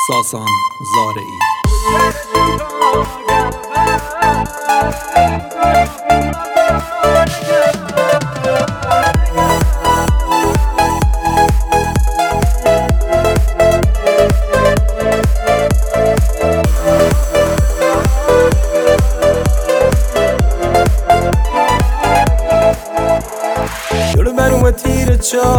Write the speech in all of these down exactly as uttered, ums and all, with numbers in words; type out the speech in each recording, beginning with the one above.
ساسان زارعی. تیر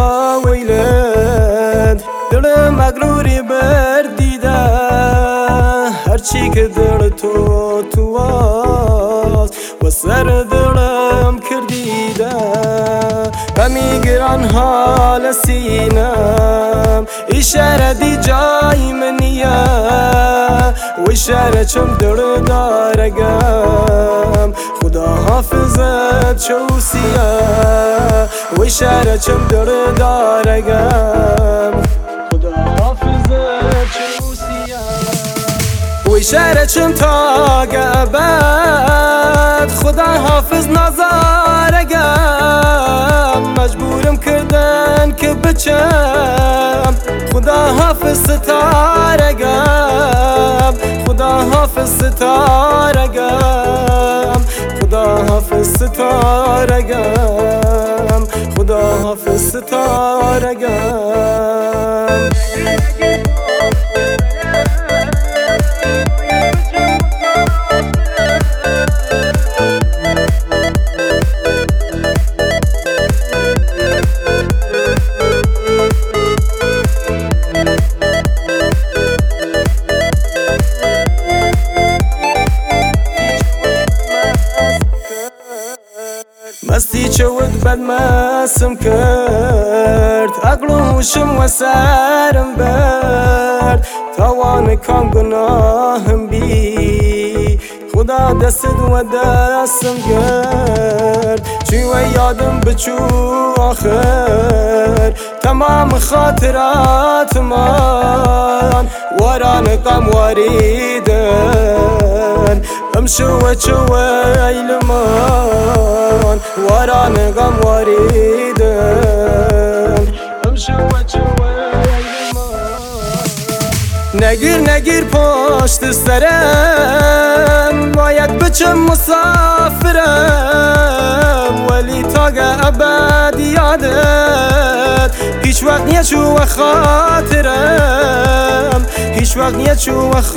چاویلند دل مغروری بردیده هرچی که دل تو تو آز و سر دلم کردیده و میگران حال سینم اشاره دی جای منیه و اشاره چم دل دارگم خدا حافظت چوسیه و اشاره چم دل دارگم خدا حافظت چوسیه و اشاره چم تا گبد خدا حافظ نزارگم مجبورم کردن که بچم خدا حافظ ستارگم خدا حافظ ستارگم خدا حافظ ستارگم خدا حافظ ستارگم مستی چود بد مسم کرد عقل و هوشم و سرم برد توان کام گناهم بی خدا دست و دستم گرد چی و یادم بچو آخر تمام خاطرات من وران قم واریدن امشو و چو ایلمان وران غم واریدن امشو و چو نگیر نگیر پشت سرم باید بچم مسافرم ولی تا ابد یادت هیچ وقت نیچو و خاطرم هیچ وقت نیچو و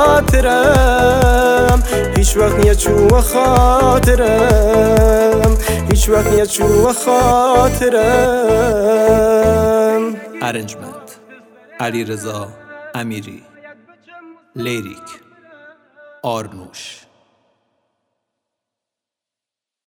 خاطرم هیچ وقت نیچو و خاطرم هیچ وقت نیچو و خاطرم. ارنجمنت علیرضا امیری. لیریک آرنوش.